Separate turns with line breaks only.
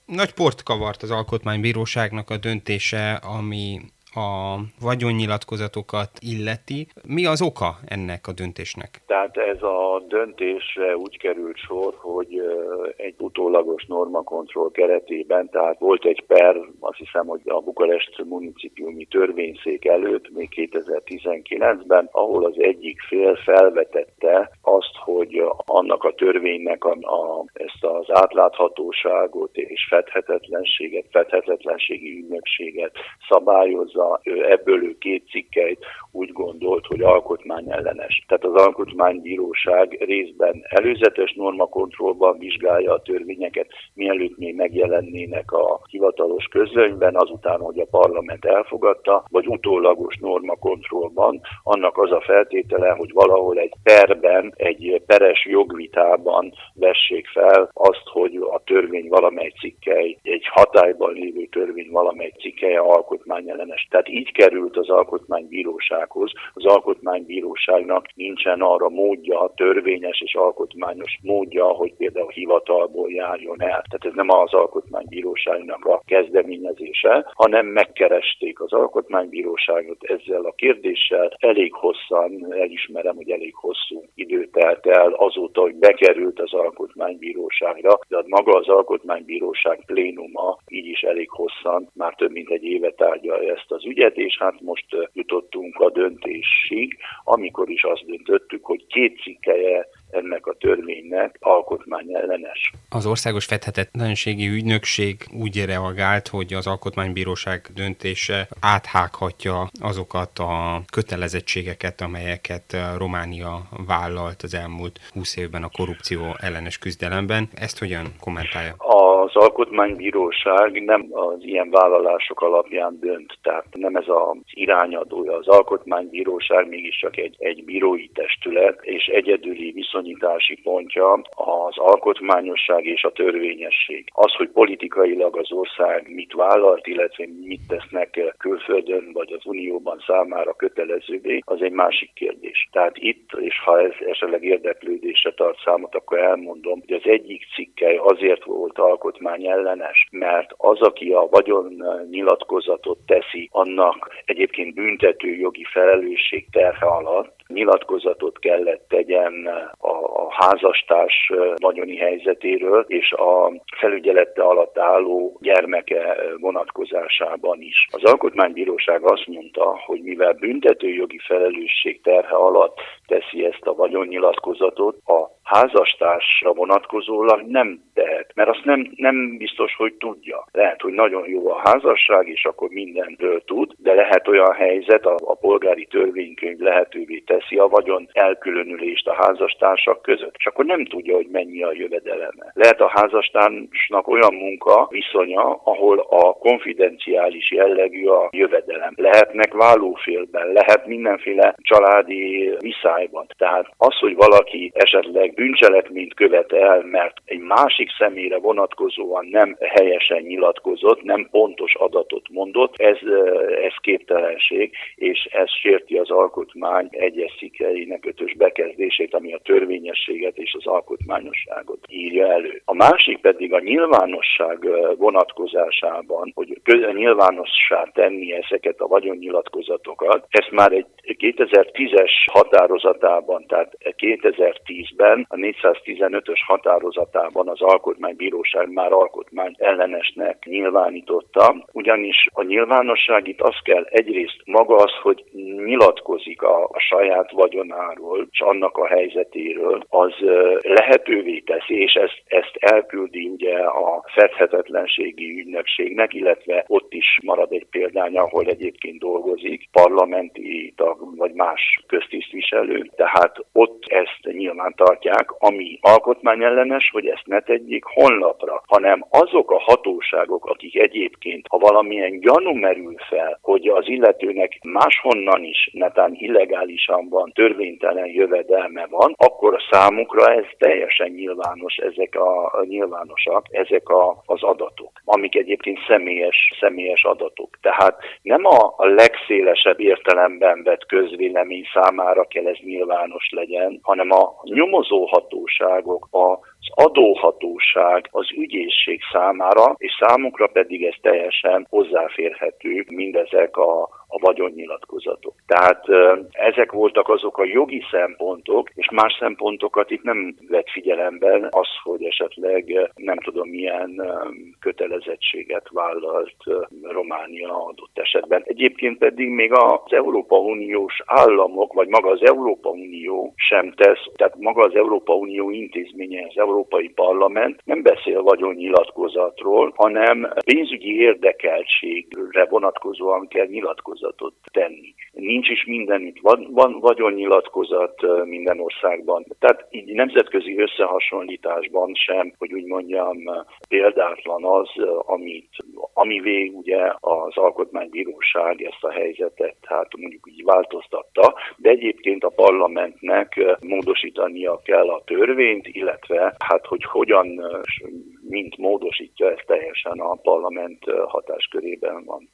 Nagy port kavart az Alkotmánybíróságnak a döntése, ami a vagyonnyilatkozatokat illeti. Mi az oka ennek a döntésnek?
Tehát ez a döntésre úgy került sor, hogy egy utólagos normakontroll keretében, tehát volt egy per, azt hiszem, hogy a Bukarest municipiumi törvényszék előtt, még 2019-ben, ahol az egyik fél felvetette azt, hogy annak a törvénynek ezt az átláthatóságot és fedhetetlenségi ügynökséget szabályozza. Ebből ő két cikkeit úgy gondolt, hogy alkotmányellenes. Tehát az Alkotmánybíróság részben előzetes normakontrollban vizsgálja a törvényeket, mielőtt még megjelennének a hivatalos közlönyben, azután, hogy a parlament elfogadta, vagy utólagos normakontrollban annak az a feltétele, hogy valahol egy perben, egy peres jogvitában vessék fel azt, hogy a törvény valamely cikkely, egy hatályban lévő törvény valamely cikkelye alkotmányellenes. Tehát így került az Alkotmánybírósághoz. Az Alkotmánybíróságnak nincsen arra módja, törvényes és alkotmányos módja, hogy például hivatalból járjon el. Tehát ez nem az Alkotmánybíróságnak a kezdeményezése, hanem megkeresték az Alkotmánybíróságot ezzel a kérdéssel. Elég hosszan, elismerem, hogy elég hosszú idő telt el azóta, hogy bekerült az Alkotmánybíróságra, de maga az Alkotmánybíróság plénuma így is elég hosszan, már több mint egy éve tárgyalja ezt az ügyet, és hát most jutottunk a döntésig, amikor is azt döntöttük, hogy két cikkelye ennek a törvénynek alkotmányellenes.
Az Országos Fedhetetlenségi Ügynökség úgy reagált, hogy az Alkotmánybíróság döntése áthághatja azokat a kötelezettségeket, amelyeket Románia vállalt az elmúlt 20 évben a korrupció ellenes küzdelemben. Ezt hogyan kommentálja?
Az Alkotmánybíróság nem az ilyen vállalások alapján dönt, tehát nem ez az irányadója. Az Alkotmánybíróság mégiscsak egy bírói testület, és egyedüli viszonyítási pontja az alkotmányosság és a törvényesség. Az, hogy politikailag az ország mit vállalt, illetve mit tesznek külföldön vagy az Unióban számára kötelezővé, az egy másik kérdés. Tehát itt, és ha ez esetleg érdeklődésre tart számot, akkor elmondom, hogy az egyik cikkely azért volt alkotmányellenes, mert az, aki a vagyonnyilatkozatot teszi, annak egyébként büntetőjogi felelősség terhe alatt nyilatkozatot kellett tegyen a házastárs vagyoni helyzetéről, és a felügyelete alatt álló gyermeke vonatkozásában is. Az Alkotmánybíróság azt mondta, hogy mivel büntetőjogi felelősség terhe alatt teszi ezt a vagyonnyilatkozatot, a házastársra vonatkozólag nem tehet, mert azt nem biztos, hogy tudja. Lehet, hogy nagyon jó a házasság, és akkor mindenről tud, de lehet olyan helyzet, a polgári törvénykönyv lehetővé teszi a vagyon elkülönülést a házastársak között, és akkor nem tudja, hogy mennyi a jövedeleme. Lehet a házastársnak olyan munka viszonya, ahol a konfidenciális jellegű a jövedelem. Lehetnek vállófélben, lehet mindenféle családi viszályban. Tehát az, hogy valaki esetleg bűncselekményt követ el, mert egy másik személyre vonatkozóan nem helyesen nyilatkozott, nem pontos adatot mondott, ez képtelenség, és ez sérti az alkotmány egyes cikkeinek 5-ös bekezdését, ami a törvényességet és az alkotmányosságot írja elő. A másik pedig a nyilvánosság vonatkozásában, hogy nyilvánossá tenni ezeket a vagyonnyilatkozatokat, ezt már egy 2010-es határozatában, tehát 2010-ben a 415-ös határozatában az Alkotmánybíróság már alkotmányellenesnek nyilvánította, ugyanis a nyilvánosság itt az kell, egyrészt maga az, hogy nyilatkozik a saját vagyonáról és annak a helyzetéről, az lehetővé teszi, és ezt elküldi ugye a fedhetetlenségi ügynökségnek, illetve ott is marad egy példány, ahol egyébként dolgozik, parlamenti tag vagy más köztisztviselő, tehát ott ezt nyilván tartják, ami alkotmányellenes, hogy ezt ne tegyék honlapra, hanem azok a hatóságok, akik egyébként, ha valamilyen gyanú merül fel, hogy az illetőnek máshonnan is, netán illegálisan van, törvénytelen jövedelme van, akkor számukra ez teljesen nyilvános, nyilvánosak ezek az adatok. amik egyébként személyes adatok. Tehát nem a legszélesebb értelemben vett közvélemény számára kell ez nyilvános legyen, hanem a nyomozóhatóságok, az adóhatóság, az ügyészség számára, és számukra pedig ez teljesen hozzáférhető mindezek a vagyonnyilatkozatok. Tehát ezek voltak azok a jogi szempontok, és más szempontokat itt nem vett figyelemben az, hogy esetleg nem tudom milyen kötelezettséget vállalt Románia adott esetben. Egyébként pedig még az Európa Uniós államok, vagy maga az Európa Unió sem tesz, tehát maga az Európa Unió intézménye, az Európai Parlament nem beszél vagyonnyilatkozatról, hanem pénzügyi érdekeltségre vonatkozóan kell nyilatkozatot tenni. Nincs is mindenütt van vagyonnyilatkozat minden országban. Tehát így nemzetközi összehasonlításban sem, hogy úgy mondjam, példátlan az, amivé ugye az Alkotmánybíróság ezt a helyzetet mondjuk így változtatta, de egyébként a parlamentnek módosítania kell a törvényt, illetve hogy hogyan, mint módosítja, ez teljesen a parlament hatáskörében van.